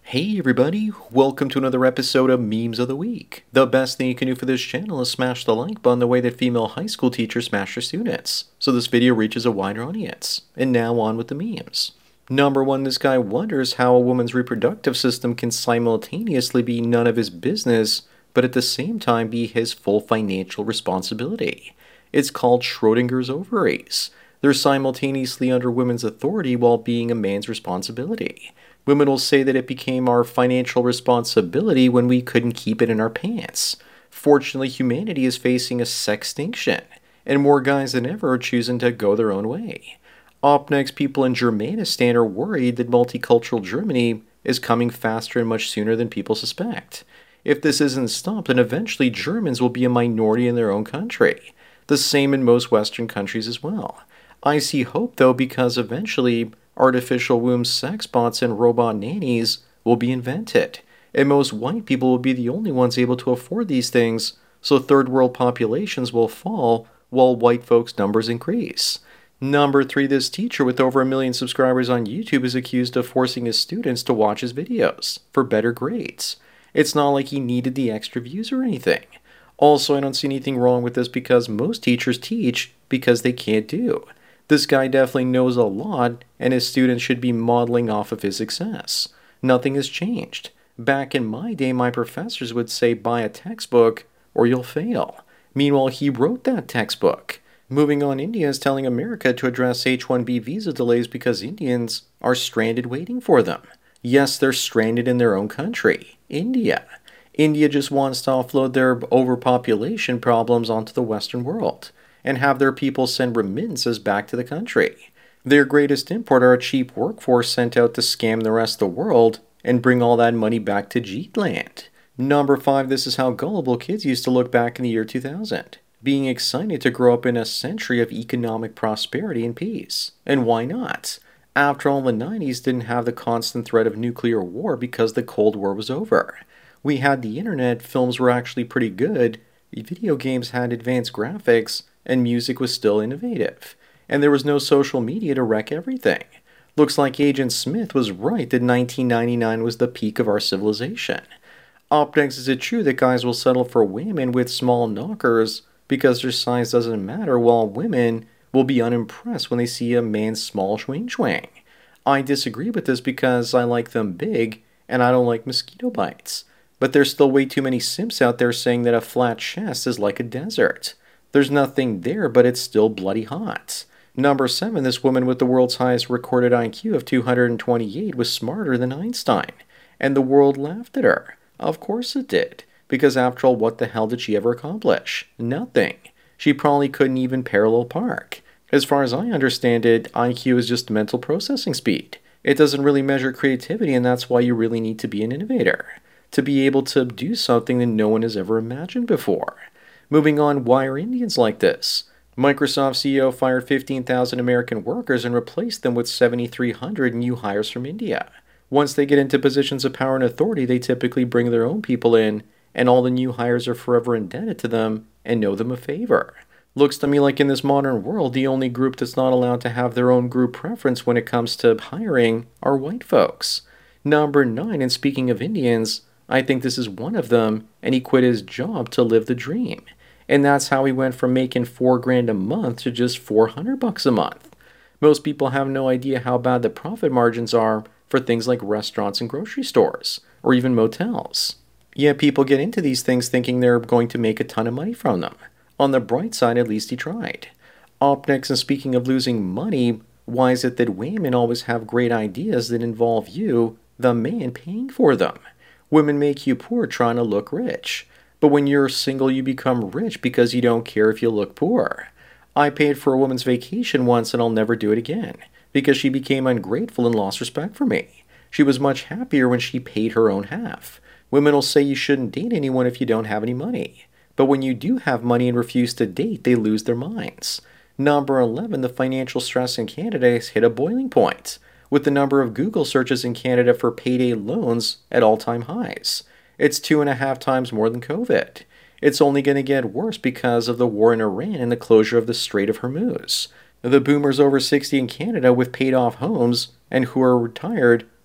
Hey everybody, welcome to another episode of Memes of the Week. The best thing you can do for this channel is smash the like button the way that female high school teachers smash their students, so this video reaches a wider audience. And now on with the memes. Number 1, this guy wonders how a woman's reproductive system can simultaneously be none of his business, but at the same time be his full financial responsibility. It's called Schrodinger's ovaries. They're simultaneously under women's authority while being a man's responsibility. Women will say that it became our financial responsibility when we couldn't keep it in our pants. Fortunately, humanity is facing a sextinction, and more guys than ever are choosing to go their own way. Up next, people in Germanistan are worried that multicultural Germany is coming faster and much sooner than people suspect. If this isn't stopped, then eventually Germans will be a minority in their own country. The same in most Western countries as well. I see hope, though, because eventually artificial womb sex bots and robot nannies will be invented, and most white people will be the only ones able to afford these things, so third world populations will fall while white folks' numbers increase. Number 3, this teacher with over 1 million subscribers on YouTube is accused of forcing his students to watch his videos for better grades. It's not like he needed the extra views or anything. Also, I don't see anything wrong with this because most teachers teach because they can't do. This guy definitely knows a lot, and his students should be modeling off of his success. Nothing has changed. Back in my day, my professors would say, buy a textbook or you'll fail. Meanwhile, he wrote that textbook. Moving on, India is telling America to address H-1B visa delays because Indians are stranded waiting for them. Yes, they're stranded in their own country, India. India just wants to offload their overpopulation problems onto the Western world and have their people send remittances back to the country. Their greatest import are a cheap workforce sent out to scam the rest of the world and bring all that money back to Jeetland. Number 5, this is how gullible kids used to look back in the year 2000, being excited to grow up in a century of economic prosperity and peace. And why not? After all, the 90s didn't have the constant threat of nuclear war because the Cold War was over. We had the internet, films were actually pretty good, video games had advanced graphics, and music was still innovative. And there was no social media to wreck everything. Looks like Agent Smith was right that 1999 was the peak of our civilization. Up next, is it true that guys will settle for women with small knockers because their size doesn't matter, while women will be unimpressed when they see a man's small swing? I disagree with this because I like them big and I don't like mosquito bites. But there's still way too many simps out there saying that a flat chest is like a desert. There's nothing there, but it's still bloody hot. Number 7, this woman with the world's highest recorded IQ of 228 was smarter than Einstein, and the world laughed at her. Of course it did, because after all, what the hell did she ever accomplish? Nothing. She probably couldn't even parallel park. As far as I understand it, IQ is just mental processing speed. It doesn't really measure creativity, and that's why you really need to be an innovator, to be able to do something that no one has ever imagined before. Moving on, why are Indians like this? Microsoft CEO fired 15,000 American workers and replaced them with 7,300 new hires from India. Once they get into positions of power and authority, they typically bring their own people in, and all the new hires are forever indebted to them and know them a favor. Looks to me like in this modern world, the only group that's not allowed to have their own group preference when it comes to hiring are white folks. Number 9, and speaking of Indians, I think this is one of them, and he quit his job to live the dream. And that's how he went from making $4,000 a month to just $400 a month. Most people have no idea how bad the profit margins are for things like restaurants and grocery stores, or even motels. Yet people get into these things thinking they're going to make a ton of money from them. On the bright side, at least he tried. Up next, and speaking of losing money, why is it that women always have great ideas that involve you, the man, paying for them? Women make you poor trying to look rich. But when you're single, you become rich because you don't care if you look poor. I paid for a woman's vacation once and I'll never do it again because she became ungrateful and lost respect for me. She was much happier when she paid her own half. Women will say you shouldn't date anyone if you don't have any money. But when you do have money and refuse to date, they lose their minds. Number 11, the financial stress in Canada has hit a boiling point, with the number of Google searches in Canada for payday loans at all-time highs. It's 2.5 times more than COVID. It's only going to get worse because of the war in Iran and the closure of the Strait of Hormuz. The boomers over 60 in Canada with paid-off homes and who are retired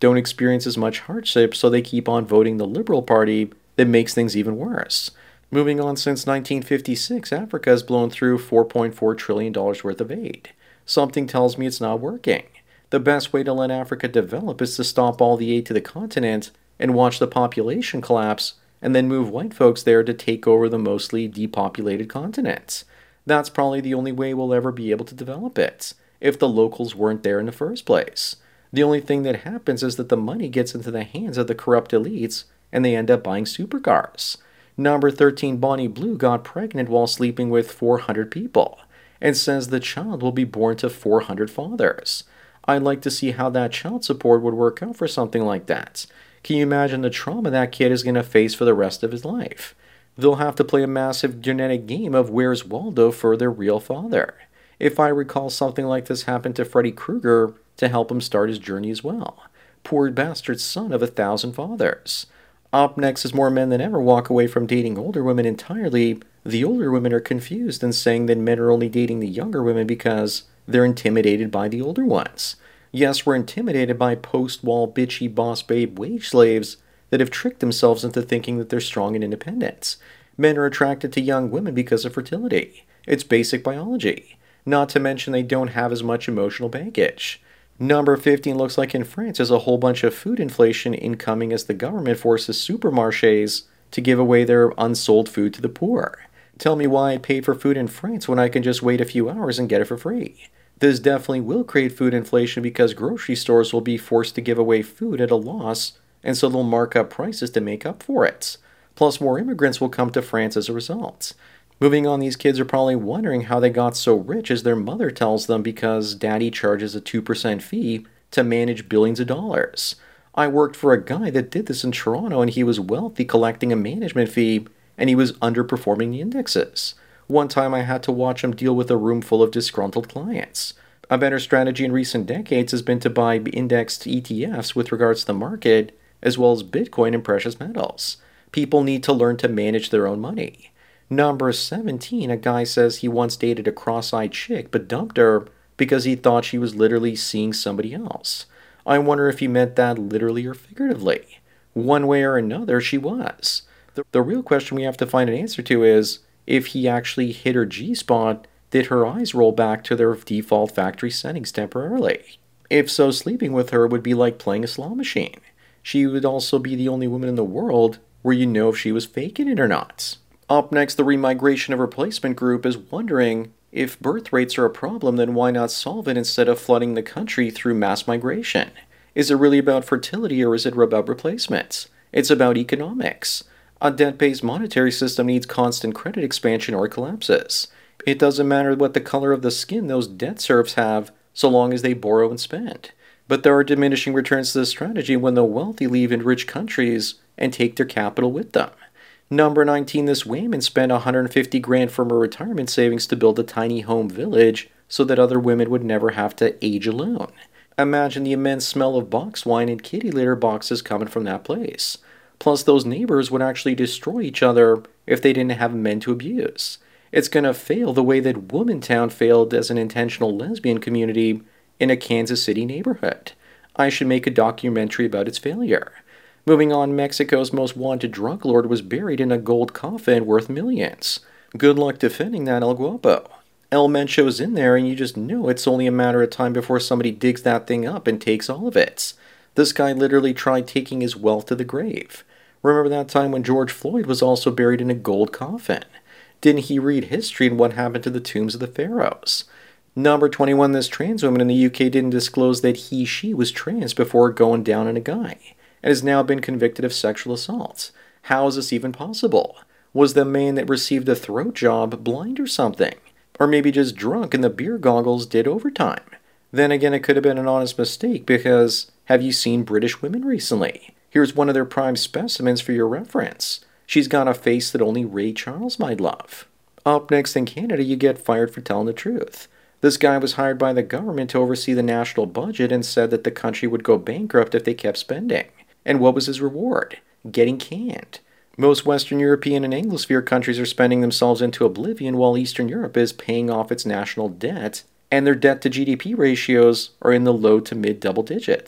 don't experience as much hardship, so they keep on voting the Liberal Party. That makes things even worse. Moving on, since 1956, Africa has blown through $4.4 trillion worth of aid. Something tells me it's not working. The best way to let Africa develop is to stop all the aid to the continent and watch the population collapse, and then move white folks there to take over the mostly depopulated continent. That's probably the only way we'll ever be able to develop it, if the locals weren't there in the first place. The only thing that happens is that the money gets into the hands of the corrupt elites, and they end up buying supercars. Number 13 Bonnie Blue got pregnant while sleeping with 400 people, and says the child will be born to 400 fathers. I'd like to see how that child support would work out for something like that. Can you imagine the trauma that kid is going to face for the rest of his life? They'll have to play a massive genetic game of Where's Waldo for their real father. If I recall, something like this happened to Freddy Krueger to help him start his journey as well. Poor bastard son of 1,000 fathers. Up next is more men than ever walk away from dating older women entirely. The older women are confused and saying that men are only dating the younger women because they're intimidated by the older ones. Yes, we're intimidated by post-wall bitchy boss babe wage slaves that have tricked themselves into thinking that they're strong and independent. Men are attracted to young women because of fertility. It's basic biology. Not to mention they don't have as much emotional baggage. Number 15 looks like in France there's a whole bunch of food inflation incoming as the government forces supermarchés to give away their unsold food to the poor. Tell me why I pay for food in France when I can just wait a few hours and get it for free. This definitely will create food inflation because grocery stores will be forced to give away food at a loss, and so they'll mark up prices to make up for it. Plus, more immigrants will come to France as a result. Moving on, these kids are probably wondering how they got so rich as their mother tells them because daddy charges a 2% fee to manage billions of dollars. I worked for a guy that did this in Toronto and he was wealthy collecting a management fee and he was underperforming the indexes. One time I had to watch him deal with a room full of disgruntled clients. A better strategy in recent decades has been to buy indexed ETFs with regards to the market, as well as Bitcoin and precious metals. People need to learn to manage their own money. Number 17, a guy says he once dated a cross-eyed chick but dumped her because he thought she was literally seeing somebody else. I wonder if he meant that literally or figuratively. One way or another, she was. The real question we have to find an answer to is, if he actually hit her G-spot, did her eyes roll back to their default factory settings temporarily? If so, sleeping with her would be like playing a slot machine. She would also be the only woman in the world where you know if she was faking it or not. Up next, the remigration of replacement group is wondering, if birth rates are a problem, then why not solve it instead of flooding the country through mass migration? Is it really about fertility or is it about replacements? It's about economics. A debt-based monetary system needs constant credit expansion or it collapses. It doesn't matter what the color of the skin those debt serfs have, so long as they borrow and spend. But there are diminishing returns to this strategy when the wealthy leave in rich countries and take their capital with them. Number 19, this Wayman spent $150,000 from her retirement savings to build a tiny home village so that other women would never have to age alone. Imagine the immense smell of box wine and kitty litter boxes coming from that place. Plus, those neighbors would actually destroy each other if they didn't have men to abuse. It's gonna fail the way that Womantown failed as an intentional lesbian community in a Kansas City neighborhood. I should make a documentary about its failure. Moving on, Mexico's most wanted drug lord was buried in a gold coffin worth millions. Good luck defending that, El Guapo. El Mencho's in there and you just know it's only a matter of time before somebody digs that thing up and takes all of it. This guy literally tried taking his wealth to the grave. Remember that time when George Floyd was also buried in a gold coffin? Didn't he read history and what happened to the tombs of the pharaohs? Number 21, this trans woman in the UK didn't disclose that she was trans before going down on a guy, and has now been convicted of sexual assault. How is this even possible? Was the man that received the throat job blind or something? Or maybe just drunk and the beer goggles did overtime? Then again, it could have been an honest mistake because have you seen British women recently? Here's one of their prime specimens for your reference. She's got a face that only Ray Charles might love. Up next, in Canada, you get fired for telling the truth. This guy was hired by the government to oversee the national budget and said that the country would go bankrupt if they kept spending. And what was his reward? Getting canned. Most Western European and Anglosphere countries are spending themselves into oblivion while Eastern Europe is paying off its national debt, and their debt to GDP ratios are in the low to mid double digits.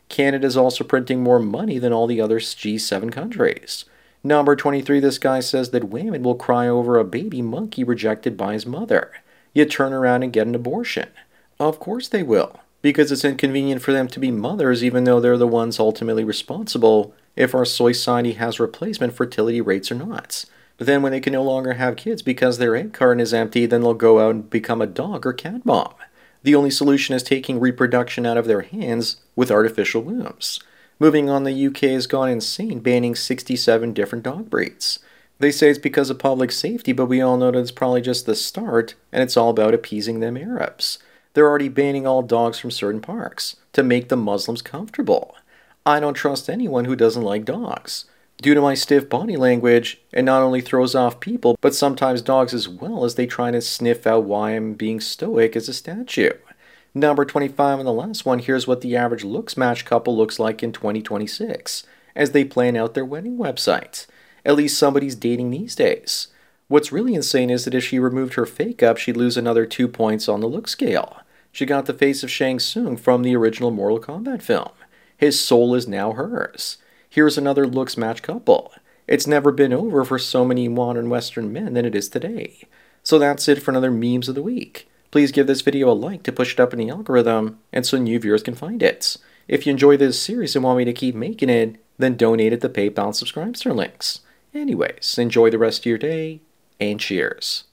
Canada's also printing more money than all the other G7 countries. Number 23, this guy says that women will cry over a baby monkey rejected by his mother, yet turn around and get an abortion. Of course they will, because it's inconvenient for them to be mothers even though they're the ones ultimately responsible if our society has replacement fertility rates or not. Then when they can no longer have kids because their egg carton is empty, then they'll go out and become a dog or cat mom. The only solution is taking reproduction out of their hands with artificial wombs. Moving on, the UK has gone insane, banning 67 different dog breeds. They say it's because of public safety, but we all know that it's probably just the start, and it's all about appeasing them Arabs. They're already banning all dogs from certain parks to make the Muslims comfortable. I don't trust anyone who doesn't like dogs. Due to my stiff body language, it not only throws off people, but sometimes dogs as well, as they try to sniff out why I'm being stoic as a statue. Number 25 and the last one, here's what the average looks match couple looks like in 2026, as they plan out their wedding website. At least somebody's dating these days. What's really insane is that if she removed her fake up, she'd lose another 2 points on the look scale. She got the face of Shang Tsung from the original Mortal Kombat film. His soul is now hers. Here's another looks match couple. It's never been over for so many modern Western men than it is today. So that's it for another Memes of the Week. Please give this video a like to push it up in the algorithm and so new viewers can find it. If you enjoy this series and want me to keep making it, then donate at the PayPal and Subscribestar links. Anyways, enjoy the rest of your day, and cheers.